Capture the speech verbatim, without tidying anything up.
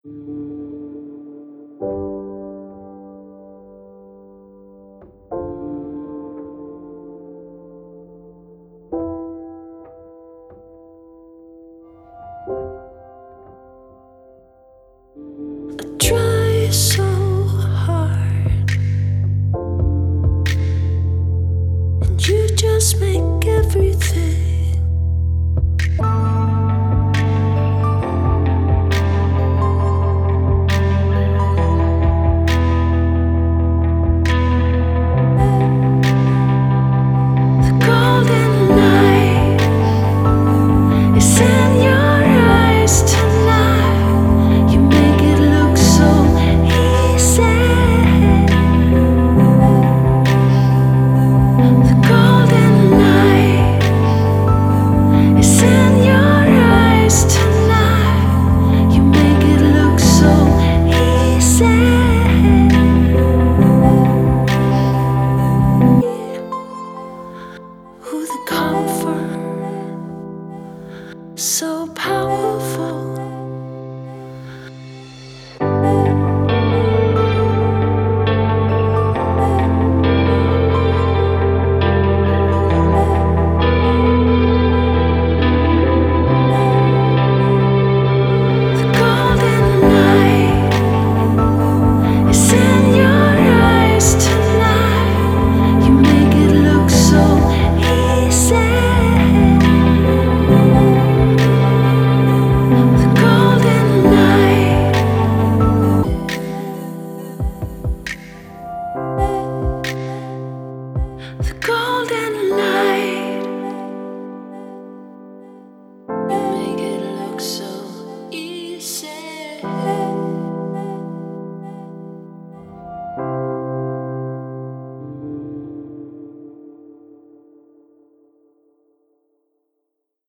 Try so hard, and you just make everything. The golden light is in your eyes tonight. You make it look so easy. The golden light is in your eyes tonight. You make it look so easy. Who the comfort so powerful. The golden light